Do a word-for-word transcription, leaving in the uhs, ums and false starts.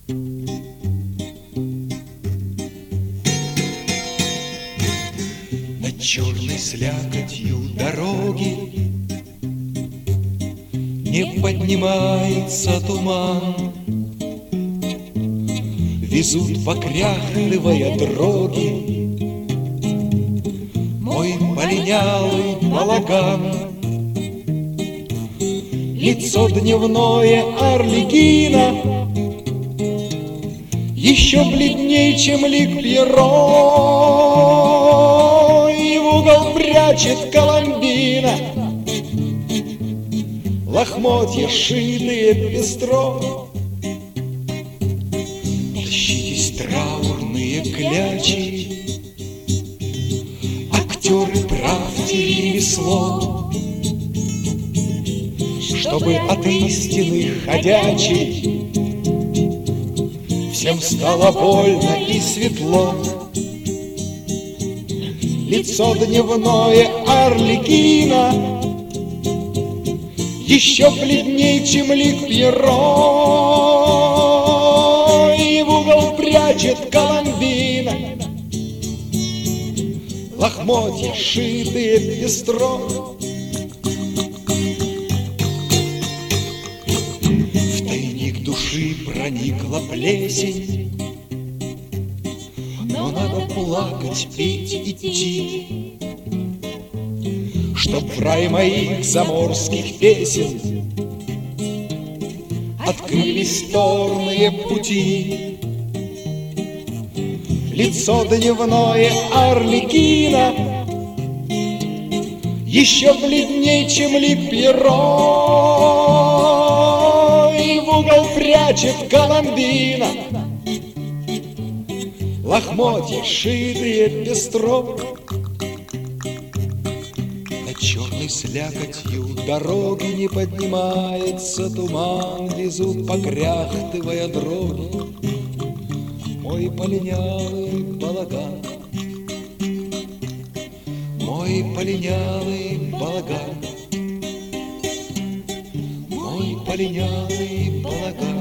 Над черной слякотью дороги не поднимается туман. Везут, покряхтывая дроги, мой полинялый балаган. Лицо дневное Арлекина еще бледней, чем лик Пьеро, и в угол прячет Коломбина лохмотья, шитые пестро. Тащитесь, траурные клячи, актеры, правьте ремесло, чтобы от истины ходячей всем стало больно и светло. Лицо дневное Арлекина еще бледней, чем лик Пьеро, и в угол прячет Коломбина лохмотья, шитые пестро. В тайник души проникла плесень, но надо плакать, петь, идти, чтоб в рай моих заморских песен открылись торные пути. Лицо дневное Арлекина еще бледней, чем лик Пьеро, и в угол прячет Коломбина лохмотья, шитые пестро. Над черной слякотью дороги не поднимается туман. Везут, покряхтывая дроги, мой полинялый балаган. Мой полинялый балаган, мой полинялый балаган.